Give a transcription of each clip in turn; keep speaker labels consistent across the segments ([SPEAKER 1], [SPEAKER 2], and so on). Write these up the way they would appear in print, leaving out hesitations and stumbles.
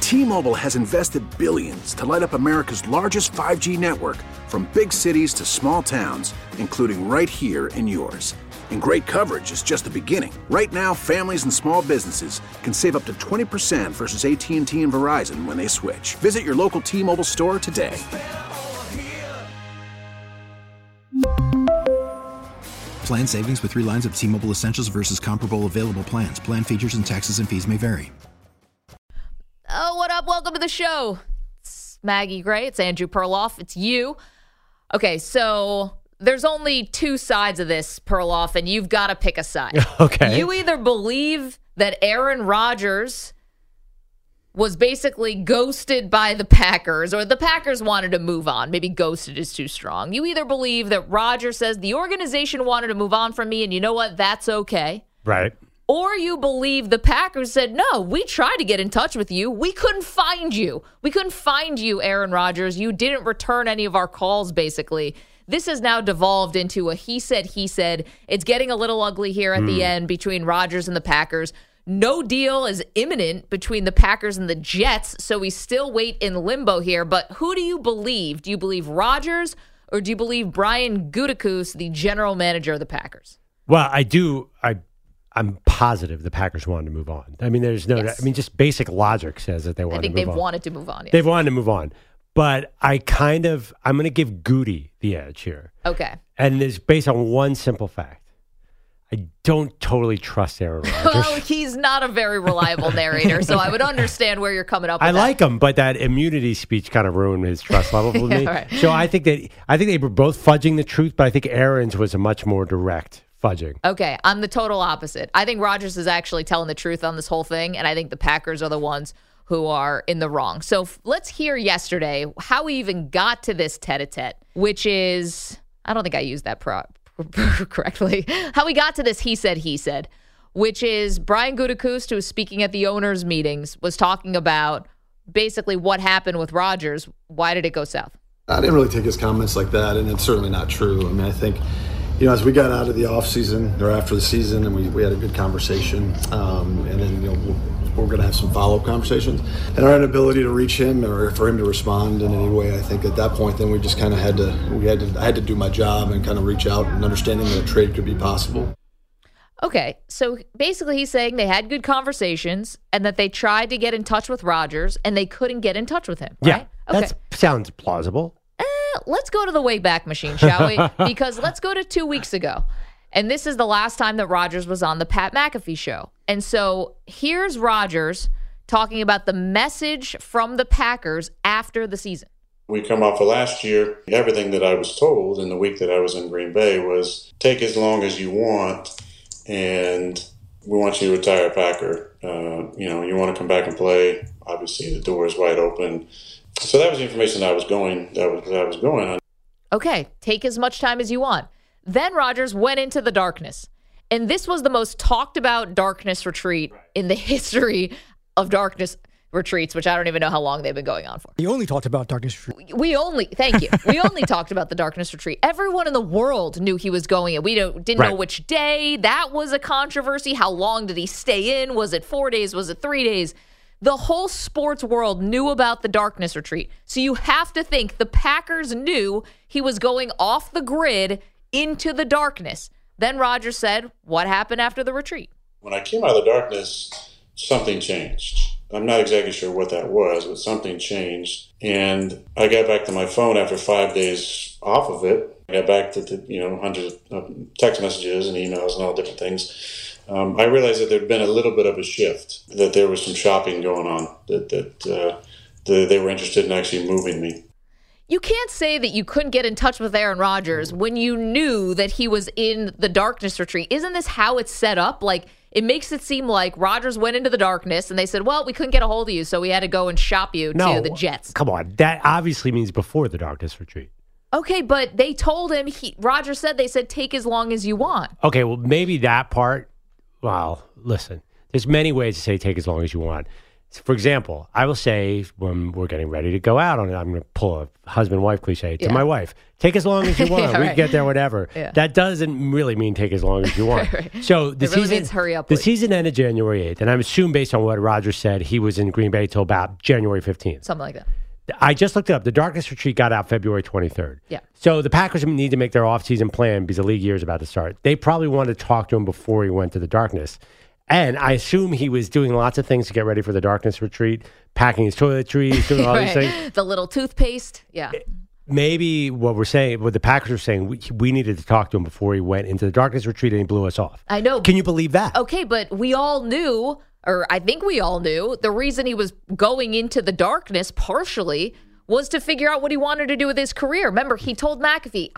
[SPEAKER 1] T-Mobile has invested billions to light up America's largest 5G network, from big cities to small towns, including right here in yours. And great coverage is just the beginning. Right now, families and small businesses can save up to 20% versus AT&T and Verizon when they switch. Visit your local T-Mobile store today.
[SPEAKER 2] Plan savings with 3 lines of T-Mobile Essentials versus comparable available plans. Plan features and taxes and fees may vary.
[SPEAKER 3] Oh, what up? Welcome to the show. It's Maggie Gray. It's Andrew Perloff. It's you. Okay, so there's only 2 sides of this, Perloff, and you've got to pick a side.
[SPEAKER 4] Okay.
[SPEAKER 3] You either believe that Aaron Rodgers was basically ghosted by the Packers, or the Packers wanted to move on. Maybe ghosted is too strong. You either believe that Rodgers says the organization wanted to move on from me, and you know what? That's okay.
[SPEAKER 4] Right.
[SPEAKER 3] Or you believe the Packers said, no, we tried to get in touch with you. We couldn't find you. We couldn't find you, Aaron Rodgers. You didn't return any of our calls, basically. This has now devolved into a he said. It's getting a little ugly here at the end between Rodgers and the Packers. No deal is imminent between the Packers and the Jets, so we still wait in limbo here. But who do you believe? Do you believe Rodgers, or do you believe Brian Gutekunst, the general manager of the Packers?
[SPEAKER 4] Well, I do. I'm positive the Packers wanted to move on. I mean, there's no.
[SPEAKER 3] Yes.
[SPEAKER 4] I mean, just basic logic says that they wanted to move on.
[SPEAKER 3] I think they've wanted to move on. Yes.
[SPEAKER 4] They've wanted to move on. But I'm going to give Goody the edge here.
[SPEAKER 3] Okay.
[SPEAKER 4] And it's based on one simple fact. I don't totally trust Aaron Rodgers.
[SPEAKER 3] Well, he's not a very reliable narrator, so I would understand where you're coming up with
[SPEAKER 4] I like him, but that immunity speech kind of ruined his trust level with me.
[SPEAKER 3] Right.
[SPEAKER 4] So I think they were both fudging the truth, but I think Aaron's was a much more direct fudging.
[SPEAKER 3] Okay, I'm the total opposite. I think Rodgers is actually telling the truth on this whole thing, and I think the Packers are the ones who are in the wrong. So let's hear yesterday how we even got to this tete-a-tete, which is, I don't think I used that correctly. How we got to this he said, which is Brian Gutekunst, who was speaking at the owners' meetings, was talking about basically what happened with Rodgers. Why did it go south?
[SPEAKER 5] I didn't really take his comments like that, and it's certainly not true. I mean, I think, as we got out of the offseason or after the season, and we had a good conversation, and then, we're going to have some follow-up conversations. And our inability to reach him or for him to respond in any way, I think at that point, then we just kind of I had to do my job and kind of reach out and understanding that a trade could be possible.
[SPEAKER 3] Okay, so basically he's saying they had good conversations and that they tried to get in touch with Rodgers and they couldn't get in touch with him, right?
[SPEAKER 4] Yeah, that sounds plausible.
[SPEAKER 3] Let's go to the Wayback Machine, shall we? Because let's go to 2 weeks ago. And this is the last time that Rodgers was on the Pat McAfee show. And so here's Rodgers talking about the message from the Packers after the season.
[SPEAKER 6] We come off of last year. Everything that I was told in the week that I was in Green Bay was take as long as you want, and we want you to retire a Packer. You want to come back and play. Obviously, the door is wide open. So that was the information that I was going on.
[SPEAKER 3] Okay, take as much time as you want. Then Rodgers went into the darkness. And this was the most talked about darkness retreat in the history of darkness retreats, which I don't even know how long they've been going on for.
[SPEAKER 7] You only talked about darkness retreat.
[SPEAKER 3] Thank you. We only talked about the darkness retreat. Everyone in the world knew he was going in. We didn't know which day. That was a controversy. How long did he stay in? Was it 4 days? Was it 3 days? The whole sports world knew about the darkness retreat. So you have to think the Packers knew he was going off the grid into the darkness. Then Rodgers said, what happened after the retreat?
[SPEAKER 6] When I came out of the darkness, something changed. I'm not exactly sure what that was, but something changed. And I got back to my phone after 5 days off of it. I got back to hundreds of text messages and emails and all different things. I realized that there'd been a little bit of a shift, that there was some shopping going on, that they were interested in actually moving me.
[SPEAKER 3] You can't say that you couldn't get in touch with Aaron Rodgers when you knew that he was in the darkness retreat. Isn't this how it's set up? Like, it makes it seem like Rodgers went into the darkness and they said, well, we couldn't get a hold of you, so we had to go and shop you to the Jets.
[SPEAKER 4] Come on. That obviously means before the darkness retreat.
[SPEAKER 3] Okay, but they told him, Rodgers said, they said, take as long as you want.
[SPEAKER 4] Okay, well, maybe that part, well, listen, there's many ways to say take as long as you want. For example, I will say when we're getting ready to go out, I'm going to pull a husband-wife cliche to my wife. Take as long as you want. We can get there, whatever. Yeah. That doesn't really mean take as long as you want.
[SPEAKER 3] Right.
[SPEAKER 4] So the
[SPEAKER 3] really means hurry up.
[SPEAKER 4] The season ended January 8th, and I'm assuming based on what Rodgers said, he was in Green Bay till about January 15th.
[SPEAKER 3] Something like that.
[SPEAKER 4] I just looked it up. The Darkness Retreat got out February 23rd.
[SPEAKER 3] Yeah.
[SPEAKER 4] So the Packers need to make their offseason plan because the league year is about to start. They probably wanted to talk to him before he went to the Darkness. And I assume he was doing lots of things to get ready for the Darkness Retreat, packing his toiletries, doing all these things.
[SPEAKER 3] The little toothpaste. Yeah.
[SPEAKER 4] Maybe what the Packers are saying, we needed to talk to him before he went into the Darkness Retreat and he blew us off.
[SPEAKER 3] I know.
[SPEAKER 4] Can you believe that?
[SPEAKER 3] Okay, but we all knew, or I think we all knew, the reason he was going into the darkness partially was to figure out what he wanted to do with his career. Remember, he told McAfee,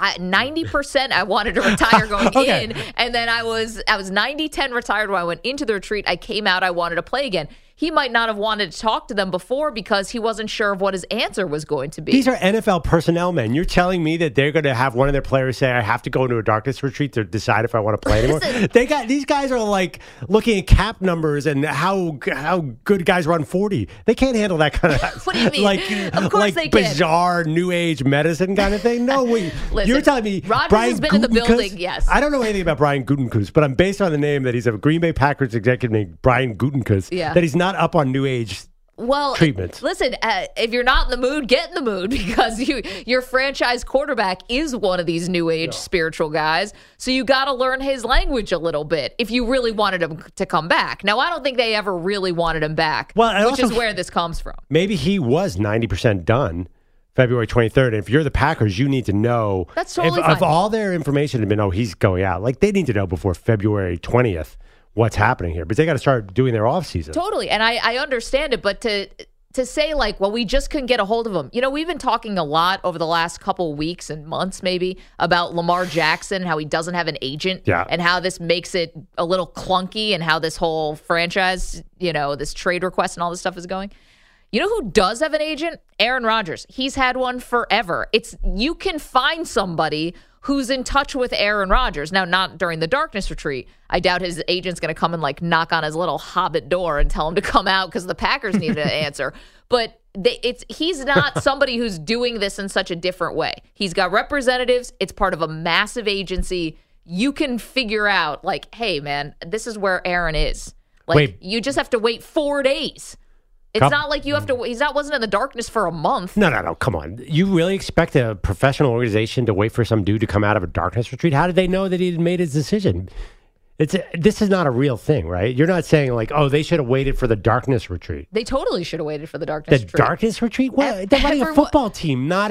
[SPEAKER 3] 90% I wanted to retire going in, and then I was 90-10 retired when I went into the retreat. I came out, I wanted to play again. He might not have wanted to talk to them before because he wasn't sure of what his answer was going to be.
[SPEAKER 4] These are NFL personnel, men. You're telling me that they're going to have one of their players say, I have to go into a darkness retreat to decide if I want to play anymore? These guys are like looking at cap numbers and how good guys run 40. They can't handle that kind of
[SPEAKER 3] what do you mean? Of course they can.
[SPEAKER 4] Bizarre new age medicine kind of thing. No, wait. You're telling me
[SPEAKER 3] Rodgers
[SPEAKER 4] Brian
[SPEAKER 3] has been in the building, yes.
[SPEAKER 4] I don't know anything about Brian Gutekunst, but I'm based on the name that he's a Green Bay Packers executive named Brian Gutekunst, that he's not up on new age treatments.
[SPEAKER 3] Listen, if you're not in the mood, get in the mood because your franchise quarterback is one of these new age spiritual guys. So you got to learn his language a little bit if you really wanted him to come back. Now, I don't think they ever really wanted him back, which is where this comes from.
[SPEAKER 4] Maybe he was 90% done February 23rd. And if you're the Packers, you need to know.
[SPEAKER 3] That's totally fine.
[SPEAKER 4] If all their information had been, he's going out, like they need to know before February 20th. What's happening here, but they got to start doing their offseason.
[SPEAKER 3] Totally, and I understand it, but to say like, well, we just couldn't get a hold of him. We've been talking a lot over the last couple weeks and months maybe about Lamar Jackson, how he doesn't have an agent, and how this makes it a little clunky, and how this whole franchise, this trade request and all this stuff is going. You know who does have an agent? Aaron Rodgers. He's had one forever. You can find somebody who's in touch with Aaron Rodgers. Now, not during the Darkness Retreat. I doubt his agent's going to come and knock on his little hobbit door and tell him to come out because the Packers need an answer. But he's not somebody who's doing this in such a different way. He's got representatives. It's part of a massive agency. You can figure out, hey, man, this is where Aaron is. You just have to wait 4 days. It's not like you have to. Wasn't in the darkness for a month.
[SPEAKER 4] No. Come on. You really expect a professional organization to wait for some dude to come out of a darkness retreat? How did they know that he had made his decision? This is not a real thing, right? You're not saying they should have waited for the darkness retreat.
[SPEAKER 3] They totally should have waited for the darkness retreat.
[SPEAKER 4] The darkness retreat? What? They're running a football team, not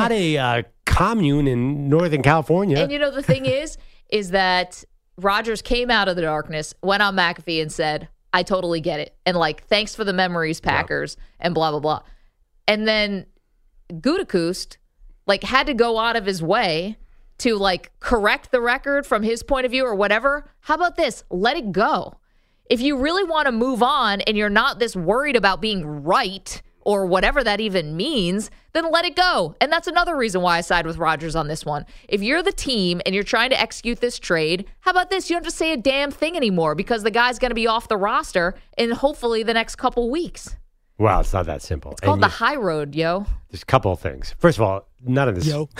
[SPEAKER 4] a commune in Northern California.
[SPEAKER 3] And the thing is that Rodgers came out of the darkness, went on McAfee and said, I totally get it. And thanks for the memories, Packers, and blah, blah, blah. And then Gutekunst, had to go out of his way to, correct the record from his point of view or whatever. How about this? Let it go. If you really want to move on and you're not this worried about being right or whatever that even means, then let it go. And that's another reason why I side with Rodgers on this one. If you're the team and you're trying to execute this trade, how about this? You don't have to say a damn thing anymore because the guy's going to be off the roster in hopefully the next couple weeks.
[SPEAKER 4] Wow, it's not that simple.
[SPEAKER 3] It's called the high road, yo.
[SPEAKER 4] There's a couple of things. First of all, none of this.
[SPEAKER 3] Yo.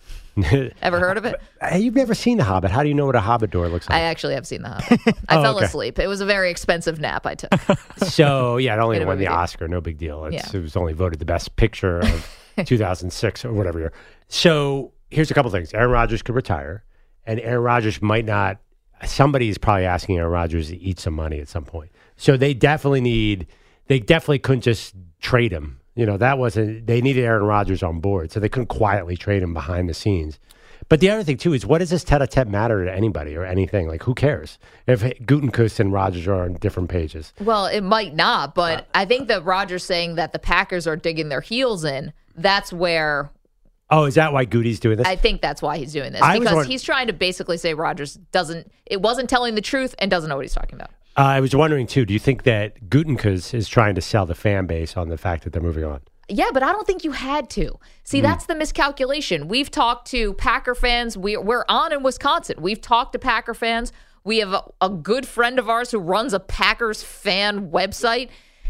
[SPEAKER 3] Ever heard of it?
[SPEAKER 4] You've never seen The Hobbit. How do you know what a Hobbit door looks like?
[SPEAKER 3] I actually have seen The Hobbit. I fell asleep. It was a very expensive nap I took.
[SPEAKER 4] So, it only won the Oscar. No big deal. It was only voted the best picture of 2006 or whatever year. So, here's a couple things. Aaron Rodgers could retire, and Aaron Rodgers might not. Somebody is probably asking Aaron Rodgers to eat some money at some point. So, they definitely couldn't just trade him. They needed Aaron Rodgers on board, so they couldn't quietly trade him behind the scenes. But the other thing, too, is what does this tete-a-tete matter to anybody or anything? Who cares if Gutekunst and Rodgers are on different pages?
[SPEAKER 3] Well, it might not, but I think that Rodgers saying that the Packers are digging their heels in, that's where...
[SPEAKER 4] Oh, is that why Goody's doing this?
[SPEAKER 3] I think that's why he's doing this, because he's trying to basically say Rodgers wasn't telling the truth and doesn't know what he's talking about.
[SPEAKER 4] I was wondering, too, do you think that Gutekunst is trying to sell the fan base on the fact that they're moving on?
[SPEAKER 3] Yeah, but I don't think you had to. See, that's the miscalculation. We've talked to Packer fans. We're on in Wisconsin. We've talked to Packer fans. We have a good friend of ours who runs a Packers fan website.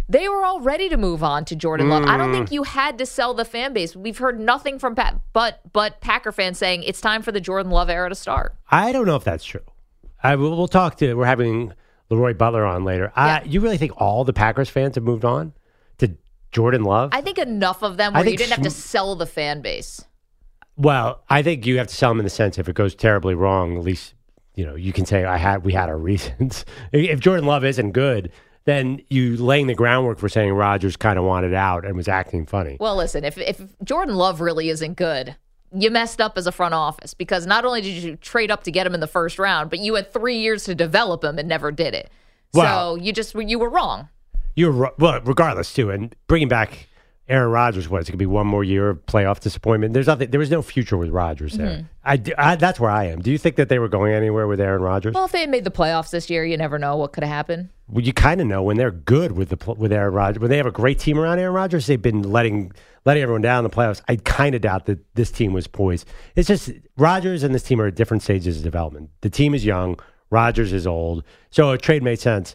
[SPEAKER 3] They were all ready to move on to Jordan Love. I don't think you had to sell the fan base. We've heard nothing from but Packer fans saying it's time for the Jordan Love era to start.
[SPEAKER 4] I don't know if that's true. We'll talk to. We're having Leroy Butler on later.
[SPEAKER 3] Yeah.
[SPEAKER 4] You really think all the Packers fans have moved on to Jordan Love?
[SPEAKER 3] I think enough of them where you didn't have to sell the fan base.
[SPEAKER 4] Well, I think you have to sell them in the sense if it goes terribly wrong, at least you can say we had our reasons. If Jordan Love isn't good, then you laying the groundwork for saying Rodgers kind of wanted out and was acting funny.
[SPEAKER 3] Well, listen, if Jordan Love really isn't good, you messed up as a front office because not only did you trade up to get him in the first round, but you had 3 years to develop him and never did it.
[SPEAKER 4] Well,
[SPEAKER 3] So you were wrong.
[SPEAKER 4] Well, regardless too, and bringing back Aaron Rodgers, it could be one more year of playoff disappointment. There was no future with Rodgers there. That's where I am. Do you think that they were going anywhere with Aaron Rodgers?
[SPEAKER 3] Well, if they had made the playoffs this year, you never know what could have happened.
[SPEAKER 4] Well, you kind of know when they're good with Aaron Rodgers. When they have a great team around Aaron Rodgers, they've been letting everyone down in the playoffs. I kind of doubt that this team was poised. It's just Rodgers and this team are at different stages of development. The team is young. Rodgers is old. So a trade made sense.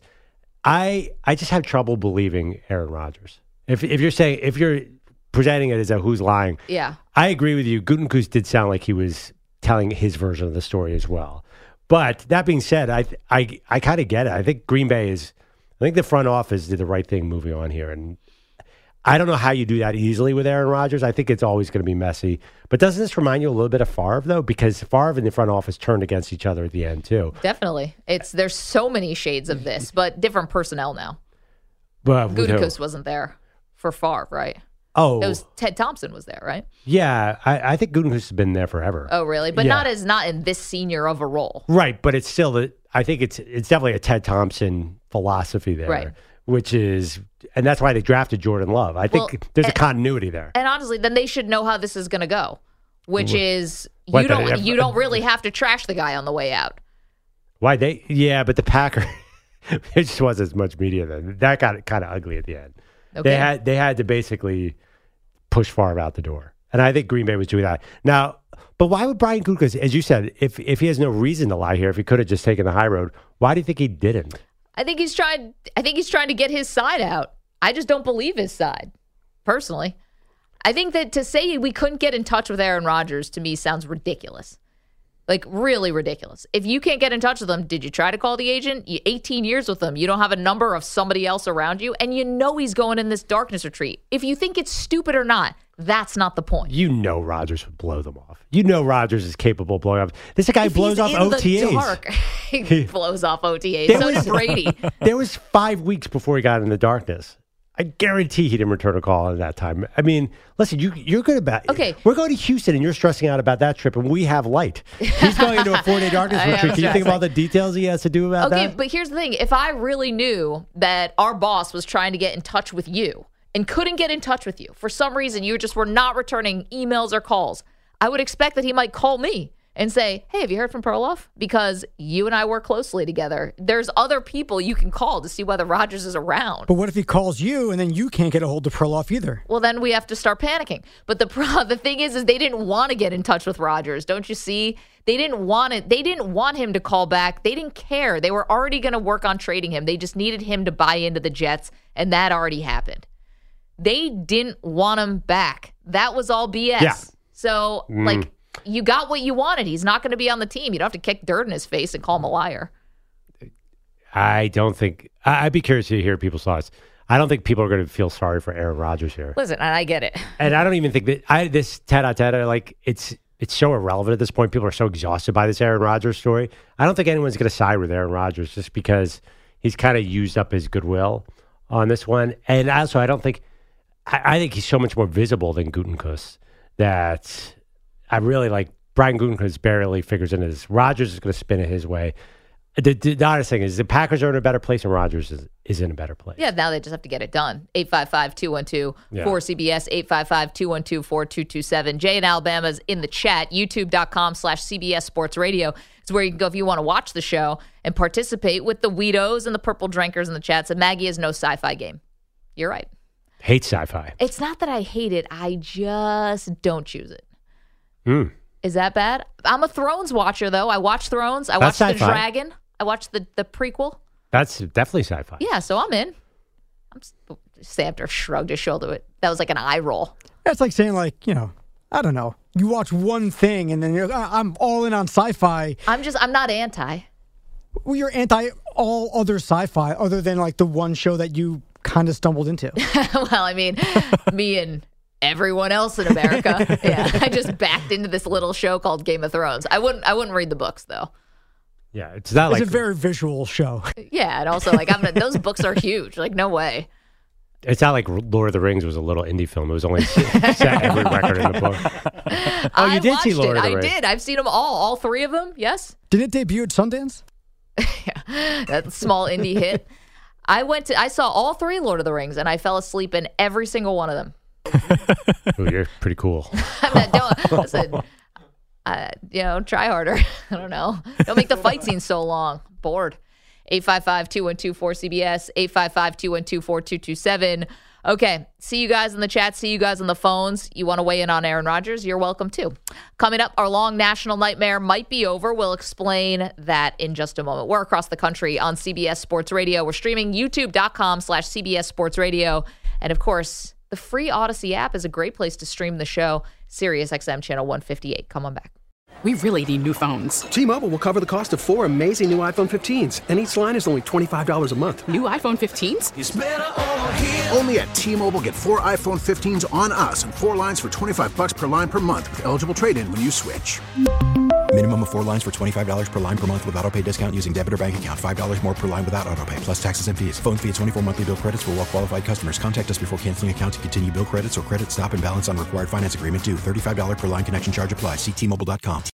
[SPEAKER 4] I just have trouble believing Aaron Rodgers. If you're presenting it as a who's lying,
[SPEAKER 3] yeah,
[SPEAKER 4] I agree with you. Gutekunst did sound like he was telling his version of the story as well. But that being said, I kind of get it. I think I think the front office did the right thing moving on here, and I don't know how you do that easily with Aaron Rodgers. I think it's always going to be messy. But doesn't this remind you a little bit of Favre though? Because Favre and the front office turned against each other at the end too.
[SPEAKER 3] Definitely, there's so many shades of this, but different personnel now.
[SPEAKER 4] But
[SPEAKER 3] Gutekunst wasn't there for Favre, right?
[SPEAKER 4] Oh,
[SPEAKER 3] it was Ted Thompson was there, right?
[SPEAKER 4] Yeah, I think Gutekunst has been there forever.
[SPEAKER 3] Oh, really? But not in this senior of a role,
[SPEAKER 4] right? But it's still I think it's definitely a Ted Thompson philosophy there,
[SPEAKER 3] right?
[SPEAKER 4] Which is, and that's why they drafted Jordan Love. I think there's a continuity there.
[SPEAKER 3] And honestly, then they should know how this is going to go, which is you don't really have to trash the guy on the way out.
[SPEAKER 4] Why but the Packers, it just wasn't as much media then. That got kind of ugly at the end. Okay. They had to basically push Favre out the door, and I think Green Bay was doing that. Now, but why would Brian Gutekunst, as you said, if he has no reason to lie here, if he could have just taken the high road, why do you think he didn't?
[SPEAKER 3] I think he's trying to get his side out. I just don't believe his side, personally. I think that to say we couldn't get in touch with Aaron Rodgers to me sounds ridiculous. Like, really ridiculous. If you can't get in touch with him, did you try to call the agent? 18 years with him. You don't have a number of somebody else around you, and you know he's going in this darkness retreat. If you think it's stupid or not, that's not the point.
[SPEAKER 4] You know Rodgers would blow them off. You know Rodgers is capable of blowing off. This guy blows off OTAs.
[SPEAKER 3] The dark, he blows off OTAs. So does Brady.
[SPEAKER 4] There was 5 weeks before he got in the darkness. I guarantee he didn't return a call at that time. I mean, listen, you're good about it.
[SPEAKER 3] Okay.
[SPEAKER 4] We're going to Houston, and you're stressing out about that trip, and we have light. He's going into a 4-day darkness retreat. Can you think of all the details he has to do about that?
[SPEAKER 3] Okay, but here's the thing. If I really knew that our boss was trying to get in touch with you and couldn't get in touch with you, for some reason you just were not returning emails or calls, I would expect that he might call me and say, hey, have you heard from Perloff? Because you and I work closely together. There's other people you can call to see whether Rodgers is around.
[SPEAKER 7] But what if he calls you and then you can't get a hold of Perloff either?
[SPEAKER 3] Well, then we have to start panicking. But the thing is they didn't want to get in touch with Rodgers. Don't you see? They didn't want it. They didn't want him to call back. They didn't care. They were already going to work on trading him. They just needed him to buy into the Jets, and that already happened. They didn't want him back. That was all BS.
[SPEAKER 4] Yeah.
[SPEAKER 3] So, you got what you wanted. He's not going to be on the team. You don't have to kick dirt in his face and call him a liar.
[SPEAKER 4] I don't think... I'd be curious to hear people's thoughts. I don't think people are going to feel sorry for Aaron Rodgers here.
[SPEAKER 3] Listen, I get it.
[SPEAKER 4] And I don't even think that... this tete-a-tete, it's so irrelevant at this point. People are so exhausted by this Aaron Rodgers story. I don't think anyone's going to side with Aaron Rodgers just because he's kind of used up his goodwill on this one. And also, I don't think... I think he's so much more visible than Gutekunst that... I really like Brian Gutekunst barely figures into this. Rodgers is going to spin it his way. The honest thing is the Packers are in a better place and Rodgers is in a better place.
[SPEAKER 3] Yeah, now they just have to get it done. 855-212-4CBS, 855-212-4227. Jay in Alabama's in the chat. YouTube.com/CBS Sports Radio is where you can go if you want to watch the show and participate with the Weedos and the Purple Drinkers in the chat. So Maggie has no sci-fi game. You're right.
[SPEAKER 4] Hate sci-fi.
[SPEAKER 3] It's not that I hate it. I just don't choose it. Is that bad? I'm a Thrones watcher, though. I watch Thrones. I watched The Dragon. I watched the prequel.
[SPEAKER 4] That's definitely sci-fi.
[SPEAKER 3] Yeah, so I'm in. Samter shrugged his shoulder. That was like an eye roll.
[SPEAKER 7] That's like saying, like, I don't know. You watch one thing and then you're like, I'm all in on sci-fi.
[SPEAKER 3] I'm not anti.
[SPEAKER 7] Well, you're anti all other sci-fi other than like the one show that you kind of stumbled into.
[SPEAKER 3] Well, I mean, me and everyone else in America. Yeah, I just backed into this little show called Game of Thrones. I wouldn't read the books though.
[SPEAKER 4] Yeah, it's not like
[SPEAKER 7] it's a very visual show.
[SPEAKER 3] Yeah, and also like those books are huge. Like no way.
[SPEAKER 4] It's not like Lord of the Rings was a little indie film. It was only set every record in the book. Oh, you did see Lord of the Rings?
[SPEAKER 3] I did. I've seen them all 3 of them. Yes.
[SPEAKER 7] Did it debut at Sundance?
[SPEAKER 3] Yeah, that small indie hit. I saw all 3 Lord of the Rings, and I fell asleep in every single one of them.
[SPEAKER 4] Ooh, you're pretty cool.
[SPEAKER 3] Listen, try harder. I don't know. Don't make the fight scene so long. Bored. 855-212-4CBS, 855-212-4227. Okay, see you guys in the chat, see you guys on the phones. You want to weigh in on Aaron Rodgers? You're welcome too. Coming up, our long national nightmare might be over. We'll explain that in just a moment. We're across the country on CBS Sports Radio. We're streaming youtube.com/CBS Sports Radio. And of course, the free Odyssey app is a great place to stream the show. Sirius XM channel 158. Come on back.
[SPEAKER 8] We really need new phones.
[SPEAKER 9] T-Mobile will cover the cost of 4 amazing new iPhone 15s, and each line is only $25 a month.
[SPEAKER 8] New iPhone 15s?
[SPEAKER 1] It's better over here. Only at T-Mobile, get 4 iPhone 15s on us and 4 lines for $25 per line per month with eligible trade-in when you switch.
[SPEAKER 2] Minimum of 4 lines for $25 per line per month with autopay discount using debit or bank account. $5 more per line without autopay, plus taxes and fees. Phone fee at 24 monthly bill credits for well-qualified customers. Contact us before canceling account to continue bill credits or credit stop and balance on required finance agreement due. $35 per line connection charge applies. See T-Mobile.com.